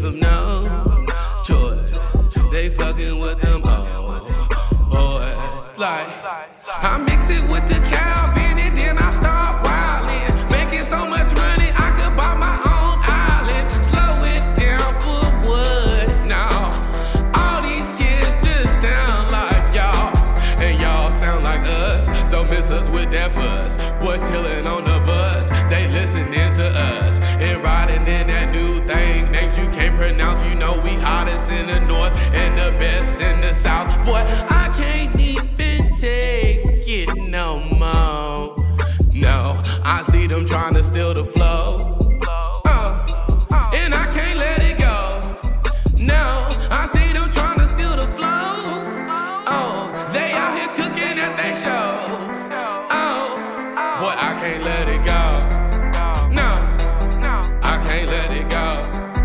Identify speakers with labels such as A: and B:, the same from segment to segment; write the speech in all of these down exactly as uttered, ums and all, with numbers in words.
A: them no choice. They fucking with them old boys. Like, I mix it with the Calvin and then I start wildin'. Making so much money I could buy my own island. Slow it down for what now? All these kids just sound like y'all, and y'all sound like us. So miss us with that fuss. Boys chillin' on the bus, they listening to us and riding in that new thing. Names you can't pronounce, you know we hottest in the north and the best in the south. Boy, I can't even take it no more. No, I see them trying to steal the flow. Uh, and I can't let it go. No, I see them trying to steal the flow. Oh, they out here cooking at they shows. Oh, boy, I can't let it go. No, I can't let it go.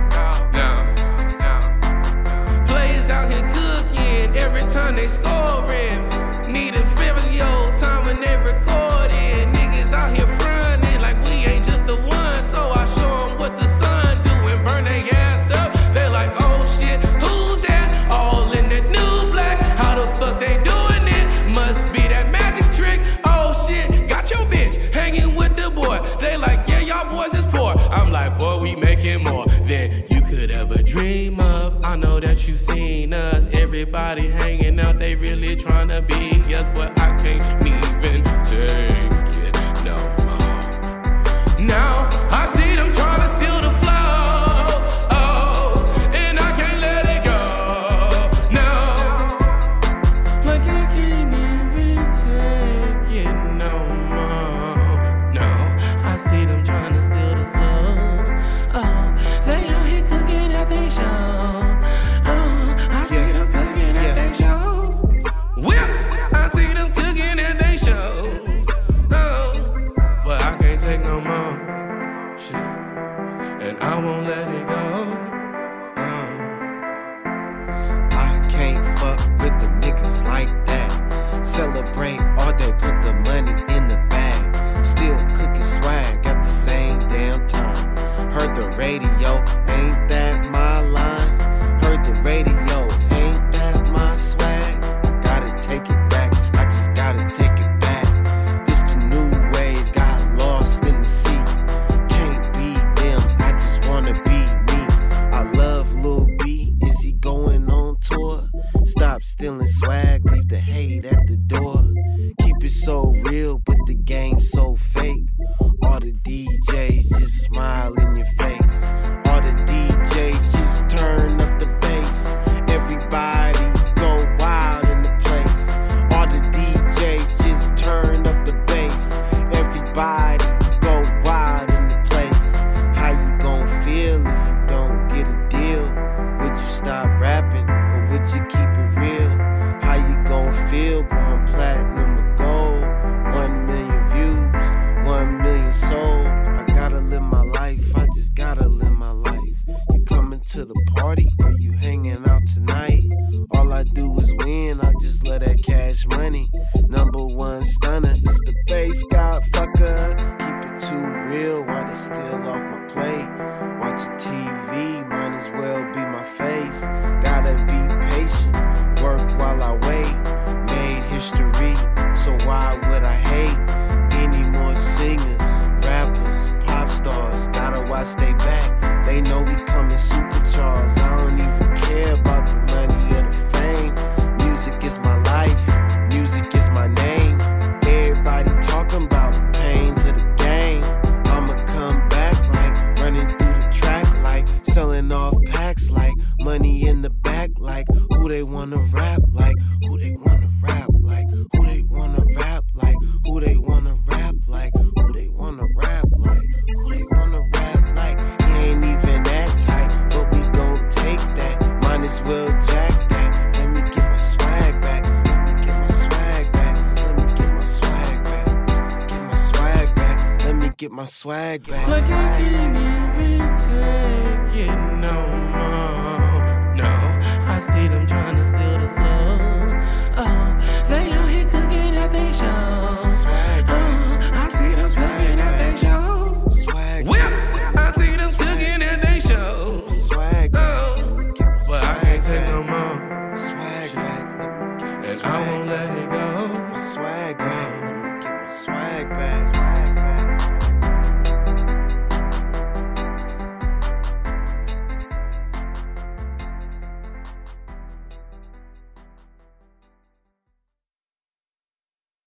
A: No. Players out here cooking every time they scoring. Need a very old time when they recording. Niggas out here frontin' like we ain't just the one. So I show them what the sun do and burn they ass up. They like, oh shit, who's that? All in that new black. How the fuck they doing it? Must be that magic trick. Oh shit, got your bitch hanging with the boy. They like, yeah, y'all boys is poor. I'm like, boy, we making more than you could ever dream of. I know that you seen us. Everybody hanging out, they really tryna be us, but I can't even take it no more. Now I see them tryna steal the flow. Oh, and I can't let it go. No, like I can't even take it no more. No, I see them tryna steal the flow. Oh, they out here cooking at they show. I won't let it go. uh.
B: I can't fuck with the niggas like that. Celebrate all day, put the money in the bag. Still cooking swag at the same damn time. Heard the radio, ain't that my line? Heard the radio, ain't that my swag? I gotta take it back, I just gotta take it back. This the new wave, got lost in the sea. Can't be them, I just wanna be me. I love Lil B, is he going on tour? Stop stealing swag, leave the hate at the door. Keep it so real, but the game so fake. All the D Js just smile in your face. All the D Js just turn up the bass. Everybody go wild in the place. All the D Js just turn up the bass. Everybody go wild in the place. How you gon' feel if you don't get a deal? Would you stop rapping or would you keep it real? How you gon' feel going platinum or gold? One million views, one million sold. I gotta live my life, I just gotta live my life. You coming to the party or you hanging out tonight? All I do is win, I just love that cash money. Number one stunner is the bass god fucker. Keep it too real while they steal off my plate. Watching T V, might as well be my face. Gotta be patient, work while I wait. Made history, so why would I hate? Any more singers, rappers, pop stars, gotta watch they back. They know we coming supercharged. I don't even care about the money or the fame. Music is my life, music is my name. Everybody talking about the pains of the game. I'ma come back like running through the track, like selling off packs, like money in the back, like who they wanna rap, like who they wanna rap, like who they wanna rap, like who they wanna rap, like who they wanna rap, like who they wanna rap, like he ain't even that tight, but we gon' take that. Might as well jack that. Let me get my swag back. Let me get my swag back. Let me get my swag back. Get my swag back. Let me get my swag back.
A: Like I can't even take it no more. No, I see them trying